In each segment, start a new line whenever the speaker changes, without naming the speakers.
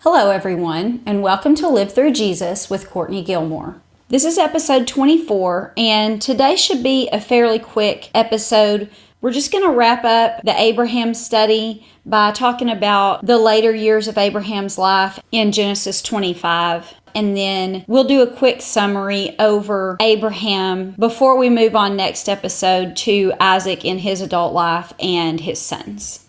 Hello everyone, and welcome to Live Through Jesus with Courtney Gilmore. This is episode 24, and today should be a fairly quick episode. We're just going to wrap up the Abraham study by talking about the later years of Abraham's life in Genesis 25. And then we'll do a quick summary over Abraham before we move on next episode to Isaac in his adult life and his sons.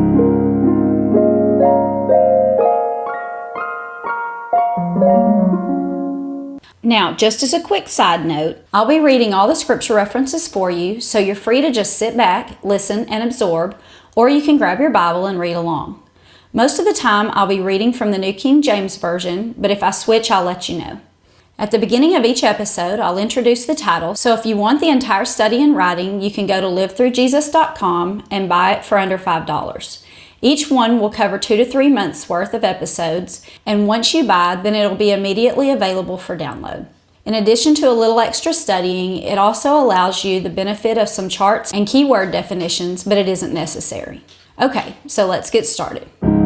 Now, just as a quick side note, I'll be reading all the scripture references for you, so you're free to just sit back, listen, and absorb, or you can grab your Bible and read along. Most of the time, I'll be reading from the New King James Version, but if I switch, I'll let you know. At the beginning of each episode, I'll introduce the title, so if you want the entire study in writing, you can go to livethroughjesus.com and buy it for under $5. Each one will cover 2 to 3 months worth of episodes, and once you buy, then it'll be immediately available for download. In addition to a little extra studying, it also allows you the benefit of some charts and keyword definitions, but it isn't necessary. Okay, so let's get started.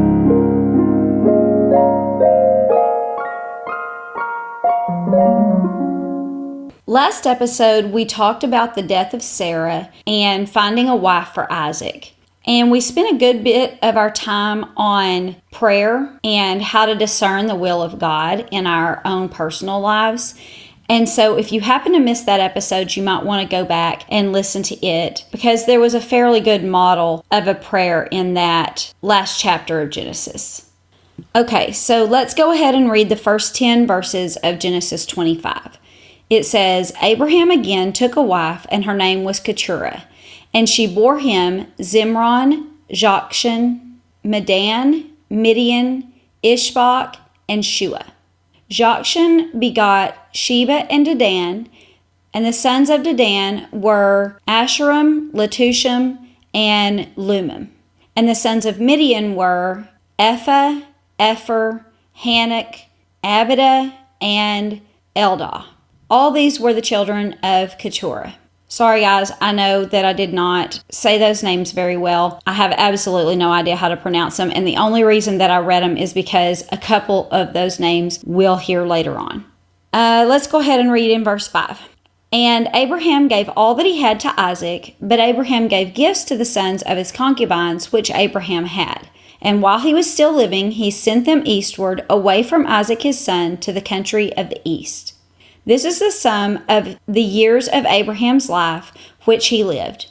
Last episode, we talked about the death of Sarah and finding a wife for Isaac. And we spent a good bit of our time on prayer and how to discern the will of God in our own personal lives. And so if you happen to miss that episode, you might want to go back and listen to it because there was a fairly good model of a prayer in that last chapter of Genesis. Okay, so let's go ahead and read the first 10 verses of Genesis 25. It says, Abraham again took a wife, and her name was Keturah. And she bore him Zimron, Jokshan, Medan, Midian, Ishbak, and Shua. Jokshan begot Sheba and Dedan, and the sons of Dedan were Asherim, Letushim, and Lumim. And the sons of Midian were Ephah, Epher, Hanok, Abida, and Eldah. All these were the children of Keturah. Sorry guys, I know that I did not say those names very well. I have absolutely no idea how to pronounce them, and the only reason that I read them is because a couple of those names we'll hear later on. Let's go ahead and read in verse 5. And Abraham gave all that he had to Isaac, but Abraham gave gifts to the sons of his concubines, which Abraham had. And while he was still living, he sent them eastward, away from Isaac his son, to the country of the east. This is the sum of the years of Abraham's life which he lived,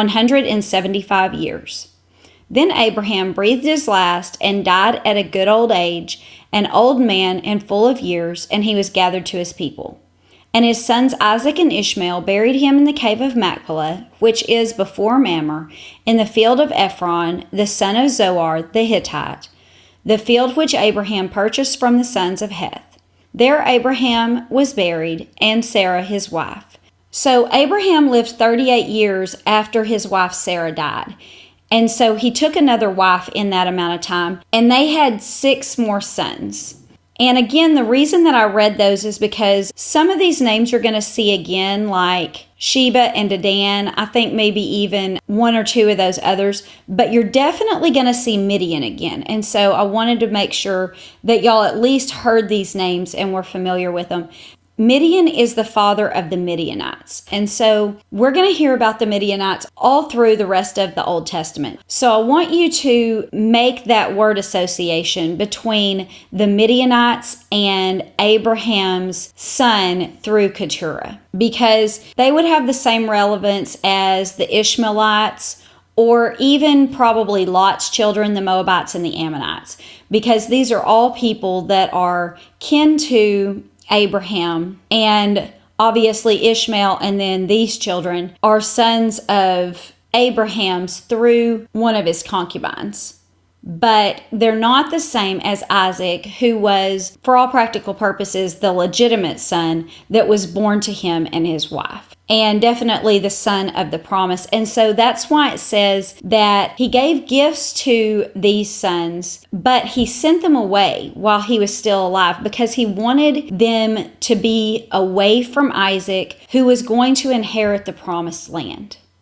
175 years. Then Abraham breathed his last and died at a good old age, an old man and full of years, and he was gathered to his people. And his sons Isaac and Ishmael buried him in the cave of Machpelah, which is before Mamre, in the field of Ephron, the son of Zohar the Hittite, the field which Abraham purchased from the sons of Heth. There Abraham was buried, and Sarah his wife. So Abraham lived 38 years after his wife Sarah died. And so he took another wife in that amount of time, and they had 6 more sons. And again, the reason that I read those is because some of these names you're going to see again, like Sheba and Dedan, I think maybe even 1 or 2 of those others, but you're definitely going to see Midian again. And so I wanted to make sure that y'all at least heard these names and were familiar with them. Midian is the father of the Midianites. And so we're going to hear about the Midianites all through the rest of the Old Testament. So I want you to make that word association between the Midianites and Abraham's son through Keturah, because they would have the same relevance as the Ishmaelites or even probably Lot's children, the Moabites and the Ammonites, because these are all people that are kin to Abraham, and obviously Ishmael and then these children are sons of Abraham's through one of his concubines. But they're not the same as Isaac, who was, for all practical purposes, the legitimate son that was born to him and his wife, and definitely the son of the promise. And so that's why it says that he gave gifts to these sons, but he sent them away while he was still alive because he wanted them to be away from Isaac, who was going to inherit the promised land.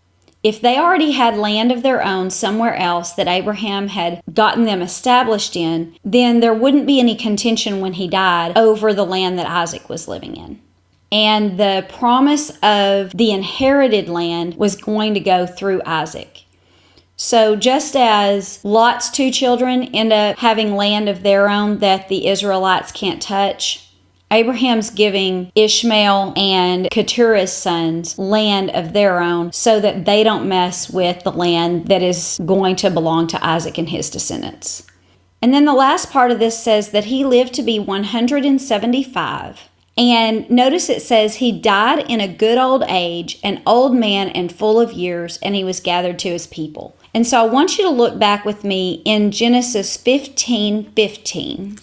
If they already had land of their own somewhere else that Abraham had gotten them established in, then there wouldn't be any contention when he died over the land that Isaac was living in. And the promise of the inherited land was going to go through Isaac. So just as Lot's 2 children end up having land of their own that the Israelites can't touch, Abraham's giving Ishmael and Keturah's sons land of their own so that they don't mess with the land that is going to belong to Isaac and his descendants. And then the last part of this says that he lived to be 175. And notice it says he died in a good old age, an old man and full of years, and he was gathered to his people. And so I want you to look back with me in Genesis 15:15.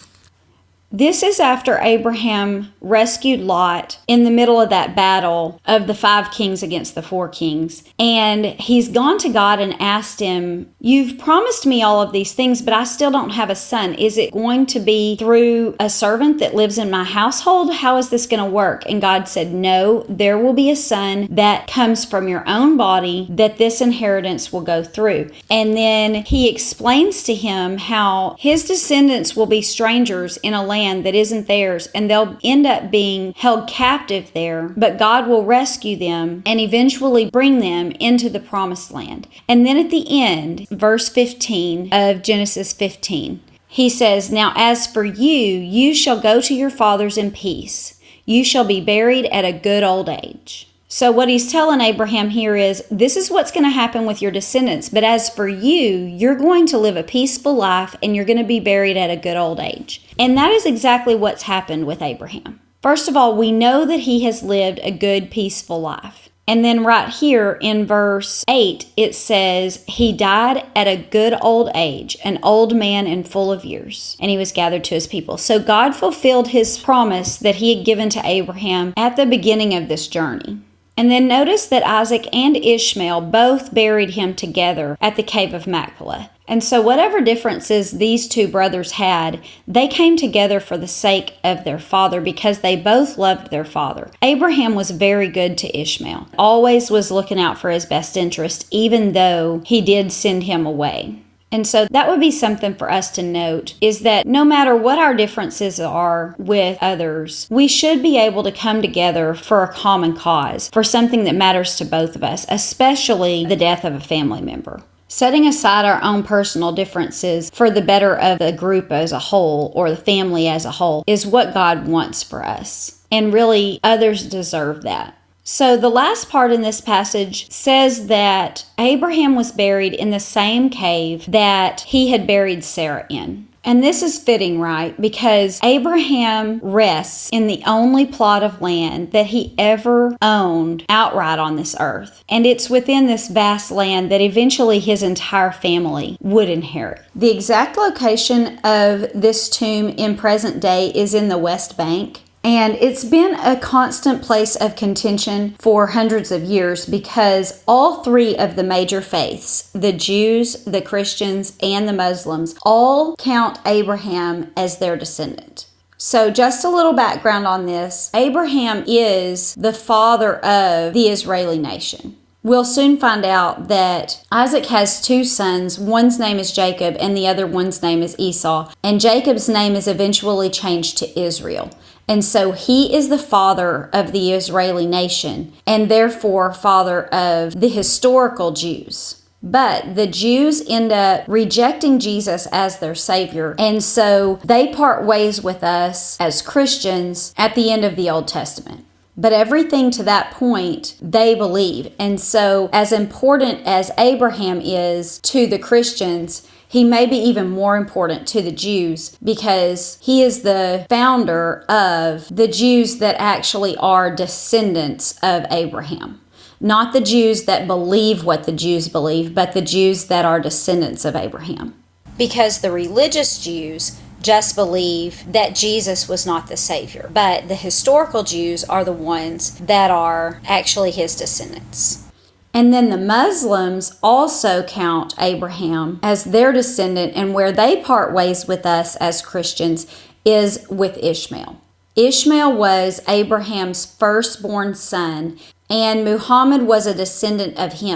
This is after Abraham rescued Lot in the middle of that battle of the 5 kings against the 4 kings. And he's gone to God and asked him, "You've promised me all of these things, but I still don't have a son. Is it going to be through a servant that lives in my household? How is this going to work?" And God said, "No, there will be a son that comes from your own body that this inheritance will go through." And then he explains to him how his descendants will be strangers in a land that isn't theirs, and they'll end up being held captive there, but God will rescue them and eventually bring them into the promised land. And then at the end, verse 15 of Genesis 15, he says, "Now as for you, you shall go to your fathers in peace. You shall be buried at a good old age." So what he's telling Abraham here is, this is what's going to happen with your descendants. But as for you, you're going to live a peaceful life and you're going to be buried at a good old age. And that is exactly what's happened with Abraham. First of all, we know that he has lived a good, peaceful life. And then right here in verse 8, it says, he died at a good old age, an old man and full of years, and he was gathered to his people. So God fulfilled his promise that he had given to Abraham at the beginning of this journey. And then notice that Isaac and Ishmael both buried him together at the cave of Machpelah. And so whatever differences these 2 brothers had, they came together for the sake of their father because they both loved their father. Abraham was very good to Ishmael, always was looking out for his best interest, even though he did send him away. And so that would be something for us to note, is that no matter what our differences are with others, we should be able to come together for a common cause, for something that matters to both of us, especially the death of a family member. Setting aside our own personal differences for the better of the group as a whole, or the family as a whole, is what God wants for us. And really, others deserve that. So the last part in this passage says that Abraham was buried in the same cave that he had buried Sarah in. And this is fitting, right? Because Abraham rests in the only plot of land that he ever owned outright on this earth. And it's within this vast land that eventually his entire family would inherit. The exact location of this tomb in present day is in the West Bank. And it's been a constant place of contention for hundreds of years because all 3 of the major faiths, the Jews, the Christians, and the Muslims, all count Abraham as their descendant. So just a little background on this. Abraham is the father of the Israeli nation. We'll soon find out that Isaac has 2 sons. One's name is Jacob and the other one's name is Esau. And Jacob's name is eventually changed to Israel. And so he is the father of the Israeli nation and therefore father of the historical Jews. But the Jews end up rejecting Jesus as their Savior. And so they part ways with us as Christians at the end of the Old Testament. But everything to that point, they believe. And so as important as Abraham is to the Christians, he may be even more important to the Jews because he is the founder of the Jews that actually are descendants of Abraham. Not the Jews that believe what the Jews believe, but the Jews that are descendants of Abraham. Because the religious Jews just believe that Jesus was not the Savior, but the historical Jews are the ones that are actually his descendants. And then the Muslims also count Abraham as their descendant, and where they part ways with us as Christians is with Ishmael. Ishmael was Abraham's firstborn son, and Muhammad was a descendant of him.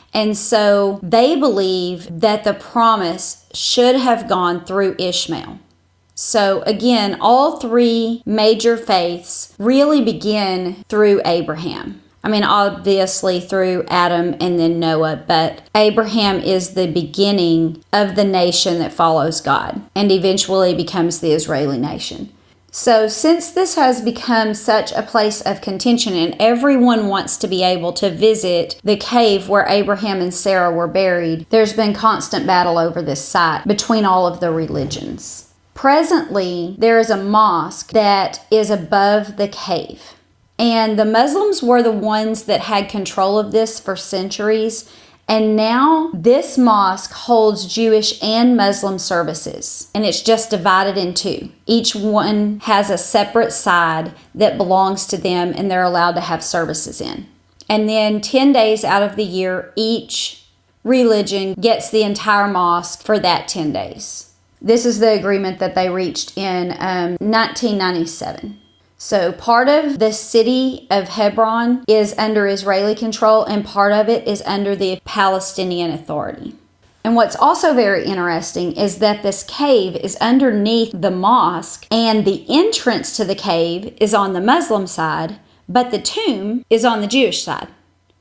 And so they believe that the promise should have gone through Ishmael. So again, all three major faiths really begin through Abraham. I mean, obviously through Adam and then Noah, but Abraham is the beginning of the nation that follows God and eventually becomes the Israeli nation. So since this has become such a place of contention and everyone wants to be able to visit the cave where Abraham and Sarah were buried, there's been constant battle over this site between all of the religions. Presently, there is a mosque that is above the cave. And the Muslims were the ones that had control of this for centuries. And now this mosque holds Jewish and Muslim services. And it's just divided in two. Each one has a separate side that belongs to them and they're allowed to have services in. And then 10 days out of the year, each religion gets the entire mosque for that 10 days. This is the agreement that they reached in 1997. So part of the city of Hebron is under Israeli control and part of it is under the Palestinian Authority. And what's also very interesting is that this cave is underneath the mosque and the entrance to the cave is on the Muslim side, but the tomb is on the Jewish side.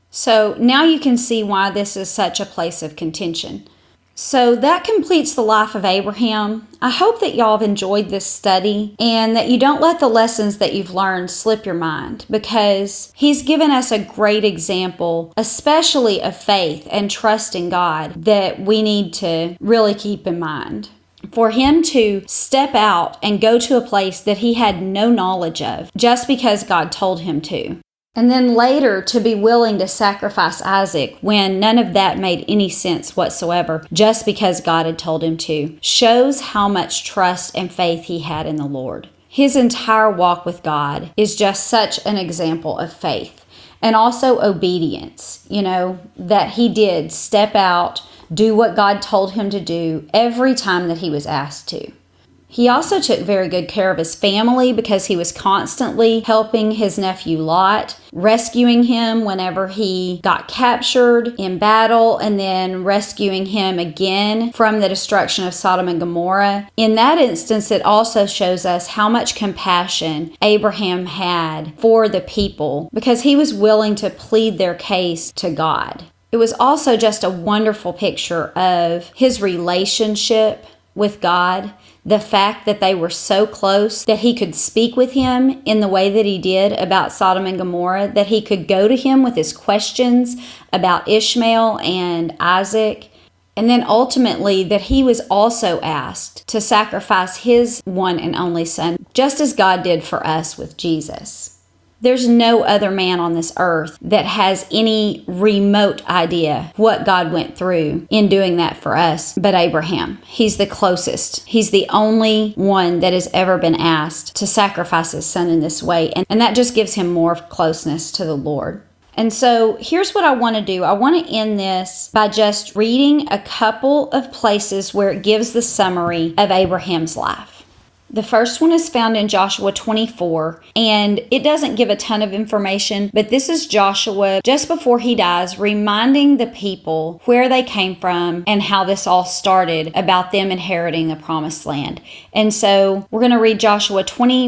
So now you can see why this is such a place of contention. So that completes the life of Abraham. I hope that y'all have enjoyed this study and that you don't let the lessons that you've learned slip your mind, because he's given us a great example, especially of faith and trust in God, that we need to really keep in mind. For him to step out and go to a place that he had no knowledge of just because God told him to. And then later to be willing to sacrifice Isaac when none of that made any sense whatsoever, just because God had told him to, shows how much trust and faith he had in the Lord. His entire walk with God is just such an example of faith and also obedience, that he did step out, do what God told him to do every time that he was asked to. He also took very good care of his family because he was constantly helping his nephew Lot, rescuing him whenever he got captured in battle, and then rescuing him again from the destruction of Sodom and Gomorrah. In that instance, it also shows us how much compassion Abraham had for the people because he was willing to plead their case to God. It was also just a wonderful picture of his relationship with God. The fact that they were so close that he could speak with him in the way that he did about Sodom and Gomorrah, that he could go to him with his questions about Ishmael and Isaac, and then ultimately that he was also asked to sacrifice his one and only son, just as God did for us with Jesus. There's no other man on this earth that has any remote idea what God went through in doing that for us but Abraham. He's the closest. He's the only one that has ever been asked to sacrifice his son in this way. And that just gives him more closeness to the Lord. And so here's what I want to do. I want to end this by just reading a couple of places where it gives the summary of Abraham's life. The first one is found in Joshua 24, and it doesn't give a ton of information, but this is Joshua just before he dies, reminding the people where they came from and how this all started about them inheriting the promised land. And so we're going to read Joshua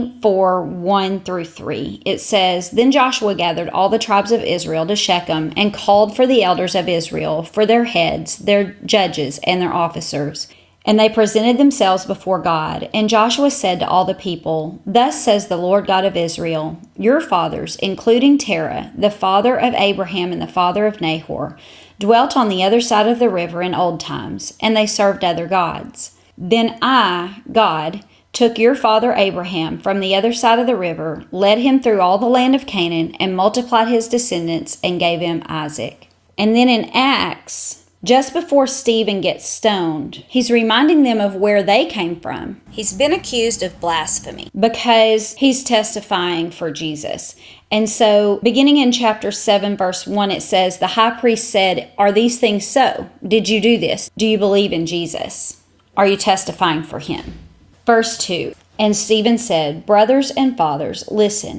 24, 1 through 3. It says, "Then Joshua gathered all the tribes of Israel to Shechem and called for the elders of Israel, for their heads, their judges, and their officers. And they presented themselves before God. And Joshua said to all the people, 'Thus says the Lord God of Israel, your fathers, including Terah, the father of Abraham and the father of Nahor, dwelt on the other side of the river in old times, and they served other gods. Then I, God, took your father Abraham from the other side of the river, led him through all the land of Canaan, and multiplied his descendants, and gave him Isaac.'" And then in Acts, just before Stephen gets stoned, he's reminding them of where they came from. He's been accused of blasphemy because he's testifying for Jesus. And so beginning in chapter 7, verse 1, it says, "The high priest said, 'Are these things so? Did you do this? Do you believe in Jesus? Are you testifying for him?' Verse 2, "And Stephen said, 'Brothers and fathers, listen.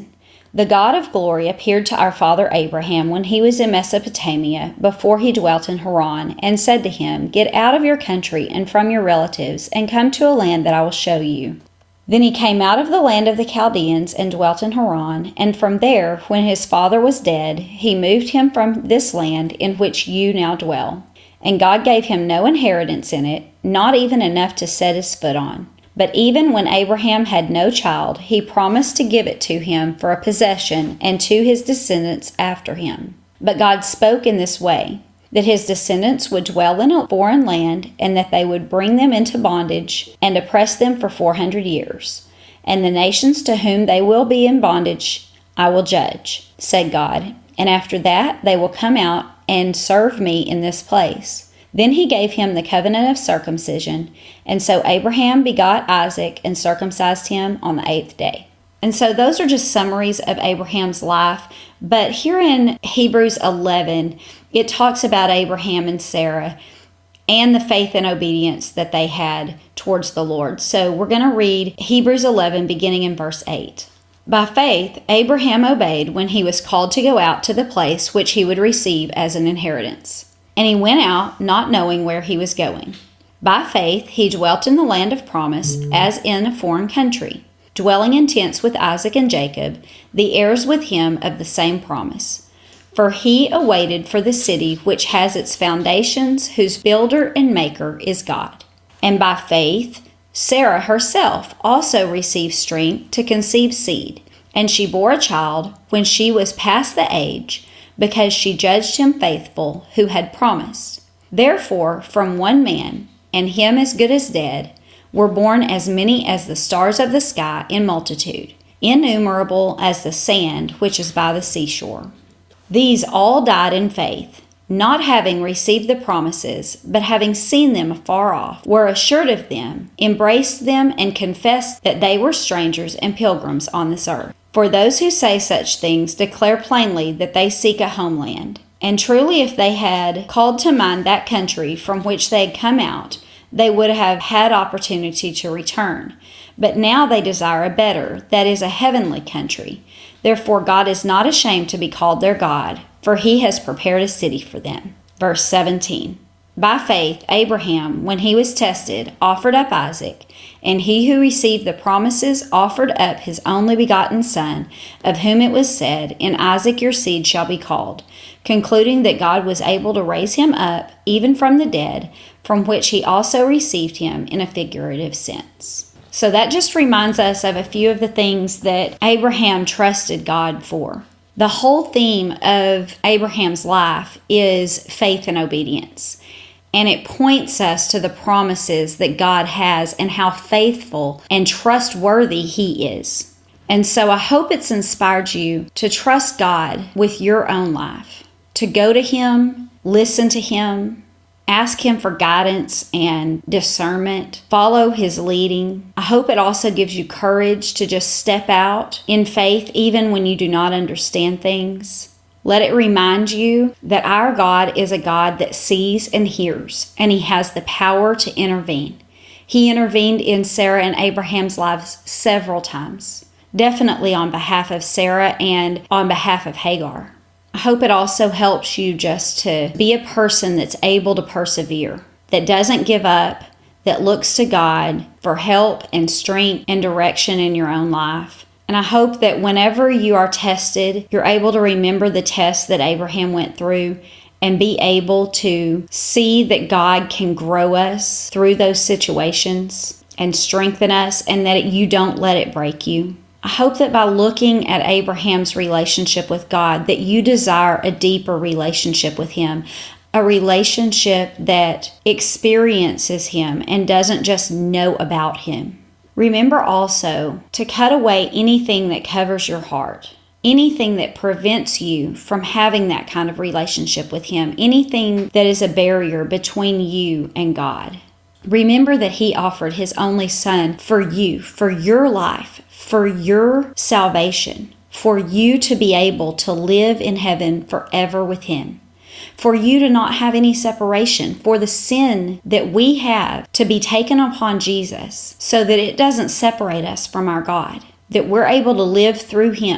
The God of glory appeared to our father Abraham when he was in Mesopotamia, before he dwelt in Haran, and said to him, Get out of your country and from your relatives, and come to a land that I will show you. Then he came out of the land of the Chaldeans and dwelt in Haran, and from there, when his father was dead, he moved him from this land in which you now dwell. And God gave him no inheritance in it, not even enough to set his foot on. But even when Abraham had no child, he promised to give it to him for a possession and to his descendants after him. But God spoke in this way, that his descendants would dwell in a foreign land, and that they would bring them into bondage and oppress them for 400 years. And the nations to whom they will be in bondage I will judge, said God. And after that they will come out and serve me in this place. Then he gave him the covenant of circumcision, and so Abraham begot Isaac and circumcised him on the 8th day. And so those are just summaries of Abraham's life. But here in Hebrews 11, it talks about Abraham and Sarah and the faith and obedience that they had towards the Lord. So we're going to read Hebrews 11, beginning in verse 8. By faith, Abraham obeyed when he was called to go out to the place which he would receive as an inheritance. And he went out, not knowing where he was going. By faith, he dwelt in the land of promise, as in a foreign country, dwelling in tents with Isaac and Jacob, the heirs with him of the same promise. For he awaited for the city which has its foundations, whose builder and maker is God. And by faith, Sarah herself also received strength to conceive seed, and she bore a child when she was past the age, because she judged him faithful who had promised. Therefore, from one man, and him as good as dead, were born as many as the stars of the sky in multitude, innumerable as the sand which is by the seashore. These all died in faith, not having received the promises, but having seen them afar off, were assured of them, embraced them, and confessed that they were strangers and pilgrims on this earth. For those who say such things declare plainly that they seek a homeland. And truly, if they had called to mind that country from which they had come out, they would have had opportunity to return. But now they desire a better, that is, a heavenly country. Therefore God is not ashamed to be called their God, for he has prepared a city for them. Verse 17. By faith, Abraham, when he was tested, offered up Isaac, and he who received the promises offered up his only begotten son, of whom it was said, In Isaac your seed shall be called, concluding that God was able to raise him up, even from the dead, from which he also received him in a figurative sense. So that just reminds us of a few of the things that Abraham trusted God for. The whole theme of Abraham's life is faith and obedience. And it points us to the promises that God has and how faithful and trustworthy he is. And so I hope it's inspired you to trust God with your own life, to go to him, listen to him, ask him for guidance and discernment, follow his leading. I hope it also gives you courage to just step out in faith even when you do not understand things. Let it remind you that our God is a God that sees and hears, and he has the power to intervene. He intervened in Sarah and Abraham's lives several times, definitely on behalf of Sarah and on behalf of Hagar. I hope it also helps you just to be a person that's able to persevere, that doesn't give up, that looks to God for help and strength and direction in your own life. And I hope that whenever you are tested, you're able to remember the test that Abraham went through and be able to see that God can grow us through those situations and strengthen us, and that you don't let it break you. I hope that by looking at Abraham's relationship with God, that you desire a deeper relationship with him, a relationship that experiences him and doesn't just know about him. Remember also to cut away anything that covers your heart, anything that prevents you from having that kind of relationship with him, anything that is a barrier between you and God. Remember that he offered his only son for you, for your life, for your salvation, for you to be able to live in heaven forever with him, for you to not have any separation, for the sin that we have to be taken upon Jesus so that it doesn't separate us from our God, that we're able to live through him.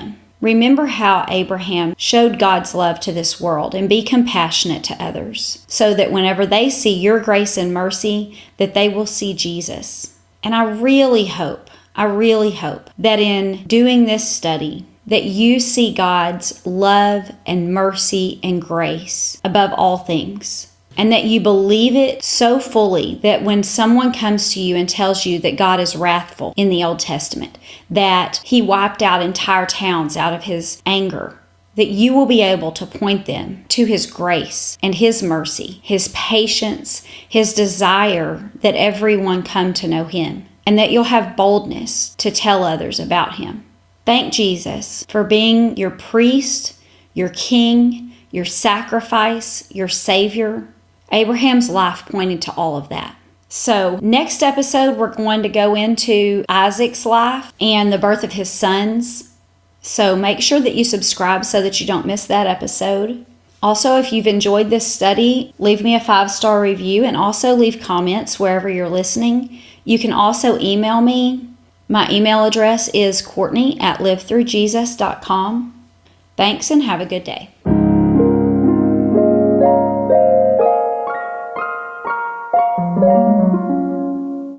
Remember how Abraham showed God's love to this world, and be compassionate to others, so that whenever they see your grace and mercy, that they will see Jesus. And I really hope that in doing this study, that you see God's love and mercy and grace above all things. And that you believe it so fully that when someone comes to you and tells you that God is wrathful in the Old Testament, that He wiped out entire towns out of His anger, that you will be able to point them to His grace and His mercy, His patience, His desire that everyone come to know Him, and that you'll have boldness to tell others about Him. Thank Jesus for being your priest, your king, your sacrifice, your Savior. Abraham's life pointed to all of that. So next episode, we're going to go into Isaac's life and the birth of his sons. So make sure that you subscribe so that you don't miss that episode. Also, if you've enjoyed this study, leave me a 5-star review and also leave comments wherever you're listening. You can also email me. My email address is Courtney@livethroughjesus.com. Thanks and have a good day.